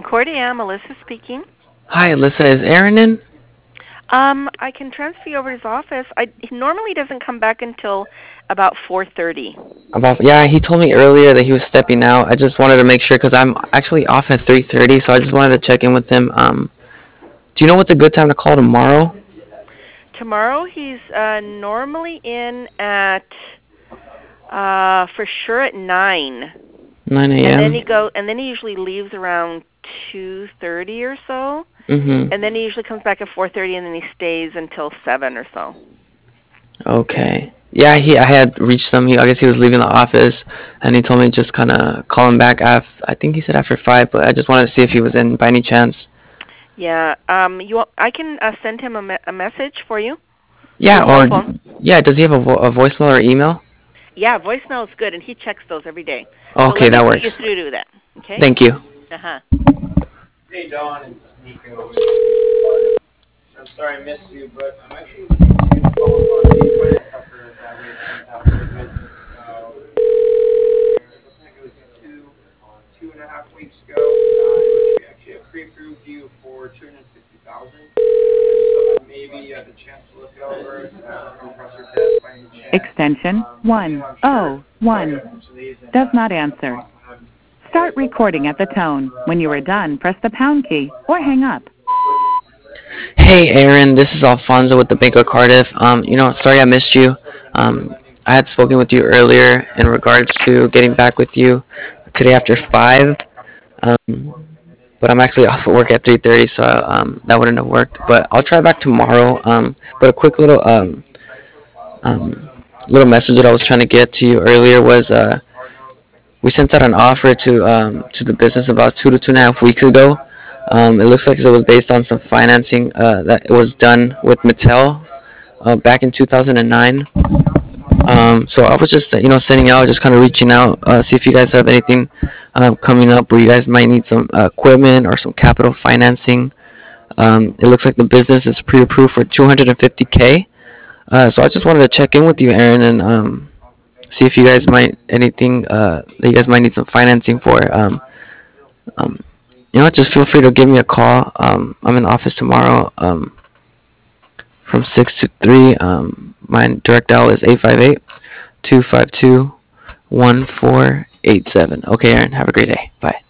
Concordia, Melissa speaking. Hi, Alyssa. Is Aaron in? I can transfer you over to his office. He normally doesn't come back until about 4:30. Yeah, he told me earlier that he was stepping out. I just wanted to make sure because I'm actually off at 3:30, so I just wanted to check in with him. Do you know what's a good time to call tomorrow? Tomorrow he's normally in at for sure at 9. 9 And then a.m. he usually leaves around 2:30 or so. Mm-hmm. And then he usually comes back at 4:30 and then he stays until 7 or so. Okay. Yeah, I had reached him. I guess he was leaving the office, and he told me just kind of call him back I think he said after 5, but I just wanted to see if he was in by any chance. Yeah. I can send him a message for you. Yeah, His cell or phone. yeah, does he have a voicemail or email? Yeah, voicemail is good, and he checks those every day. So Okay, let me that put you works. through to that. Okay? Thank you. Uh-huh. Hey Don, it's Nico with Cardiff. I'm sorry I missed you, but I'm actually looking to follow up on the credit offer that we had sent out for the business. It looks like it was two and a half weeks ago, in which we actually have pre-approved you for 250,000. I just thought maybe you had the chance to look it over. It's not a compressor test by any chance. Extension You know, I'm sure you'll get 101 a bunch of these, and does not you know, answer. awesome having Start recording at the tone. When you are done, press the pound key or hang up. Hey Aaron, this is Alfonso with the Bank of Cardiff. Sorry I missed you. I had spoken with you earlier in regards to getting back with you today after 5. But I'm actually off at work at 3:30, so that wouldn't have worked. But I'll try back tomorrow. But a quick um, little message that I was trying to get to you earlier was we sent out an offer to the business about 2 to 2.5 weeks ago. It looks like it was based on some financing that it was done with Mattel back in 2009. So I was just sending out, just kind of reaching out, see if you guys have anything coming up where you guys might need some equipment or some capital financing. It looks like the business is pre-approved for 250K. So I just wanted to check in with you, Aaron, and see if you guys might anything that you guys might need some financing for. Um, just feel free to give me a call. I'm in the office tomorrow from 6 to 3. My direct dial is 858-252-1487. Okay, Aaron, have a great day. Bye.